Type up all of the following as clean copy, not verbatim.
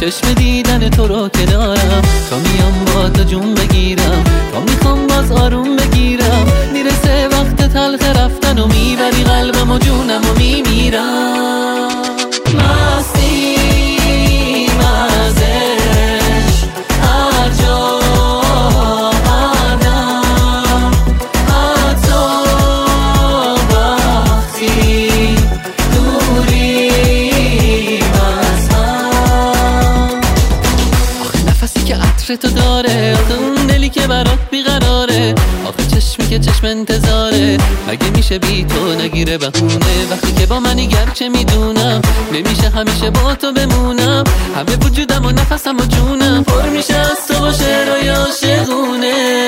چشم دیدن تو رو کنارم، تا میام با تو جون بگیرم، تا میخوام باز آروم بگیرم، میرسه وقت تلخ رفتن و میبری قلبم و جونم و میمیرم. مستی مزش هر جا هر دم، حتی وقتی دوریم از هم. آخه نفسی که عطر تو داره، آخه اون دلی که برات بیقراره، آخه چشمی که چشم انتظاره، مگه میشه بی تو نگیره بهونه؟ وقتی که با منی گرچه میدونم نمیشه همیشه با تو بمونم، همه وجودم و نفسم و جونم پر میشه از تو و شعرهای عاشقونه.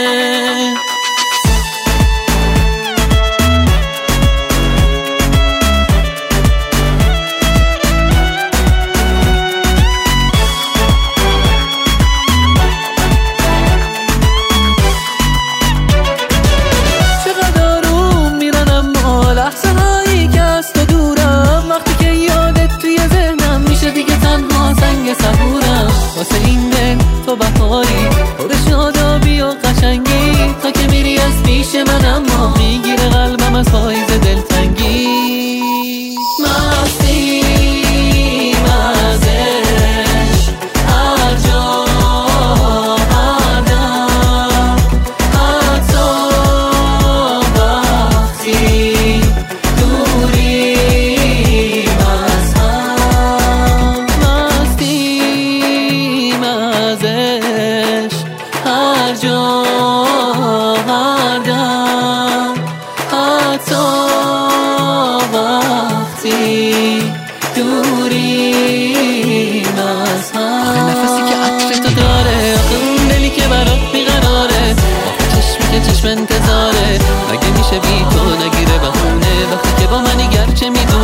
واسه این دل تو بهاری، پر شادابی و قشنگی، تا که میری از پیش من اما میگیره قلبم از پاییز دلتنگی. مستی مزش هر جا هر دم، حتی وقتی دوریم از هم. ازش هر جا هر دم، حتی وقتی دوریم از هم. آخه نفسی که عطر تو داره، آخه اون دلی که برات بیقراره، آخه چشمی که چشم انتظاره، مگه میشه بی تو نگیره بهونه؟ وقتی که با منی گرچه میدونم